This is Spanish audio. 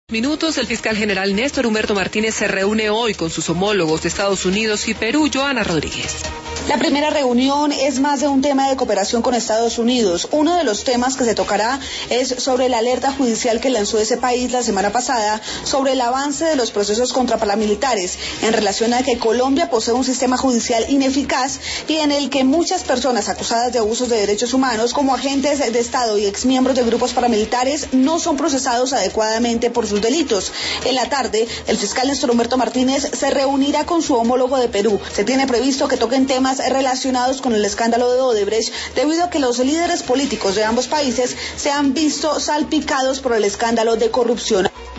Minutos, el fiscal general Néstor Humberto Martínez se reúne hoy con sus homólogos de Estados Unidos y Perú. Joana Rodríguez. La primera reunión es más de un tema de cooperación con Estados Unidos. Uno de los temas que se tocará es sobre la alerta judicial que lanzó ese país la semana pasada sobre el avance de los procesos contra paramilitares en relación a que Colombia posee un sistema judicial ineficaz y en el que muchas personas acusadas de abusos de derechos humanos como agentes de Estado y exmiembros de grupos paramilitares no son procesados adecuadamente por sus delitos. En la tarde, el fiscal Néstor Humberto Martínez se reunirá con su homólogo de Perú. Se tiene previsto que toquen temas relacionados con el escándalo de Odebrecht, debido a que los líderes políticos de ambos países se han visto salpicados por el escándalo de corrupción.